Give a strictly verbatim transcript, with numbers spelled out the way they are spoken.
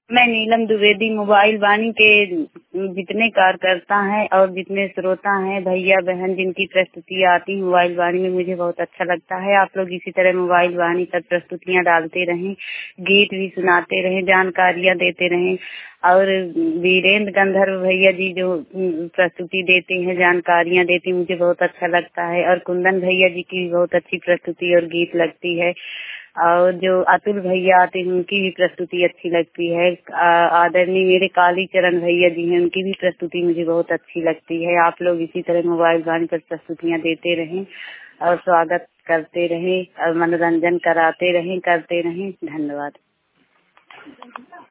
मैं नीलम द्विवेदी मोबाइल वाणी के जितने कार्यकर्ता हैं और जितने श्रोता हैं भैया बहन जिनकी प्रस्तुति आती है मोबाइल वाणी में मुझे बहुत अच्छा लगता है। आप लोग इसी तरह मोबाइल वाणी पर प्रस्तुतियाँ डालते रहें, गीत भी सुनाते रहें, जानकारियाँ देते रहें। और वीरेंद्र गंधर्व भैया जी जो प्रस्तुति देते हैं, जानकारियाँ देते हैं, मुझे बहुत अच्छा लगता है। और कुंदन भैया जी की भी बहुत अच्छी प्रस्तुति और गीत लगती है। और जो अतुल भैया आते हैं उनकी भी प्रस्तुति अच्छी लगती है। आदरणीय मेरे काली चरण भैया जी हैं, उनकी भी प्रस्तुति मुझे बहुत अच्छी लगती है। आप लोग इसी तरह मोबाइल वाणी पर प्रस्तुतियाँ देते रहें और स्वागत करते रहें और मनोरंजन कराते रहें करते रहें। धन्यवाद।